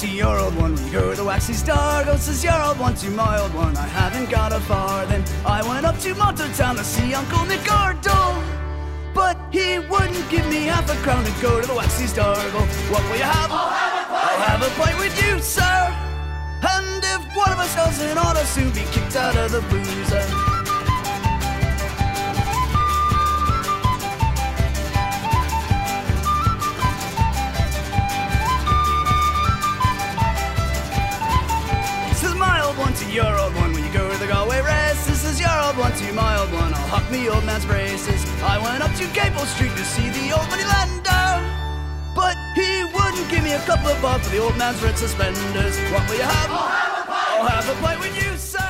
to your old one. When you go to the waxy star, goes says your old one to my old one. I haven't got a farthing. I went up to Monto Town to see Uncle Nick Gordon, but he wouldn't give me half a crown to go to the waxy star. Go, what will you have? I'll have a pint with you, sir. And if one of us doesn't, ought to soon be kicked out of the boozer. One to your old one when you go to the Galway race. This is your old one to my old one. I'll hock me old man's braces. I went up to Gable Street to see the old money lender, but he wouldn't give me a couple of bob for the old man's red suspenders. What will you have? I'll have a pint with you, sir.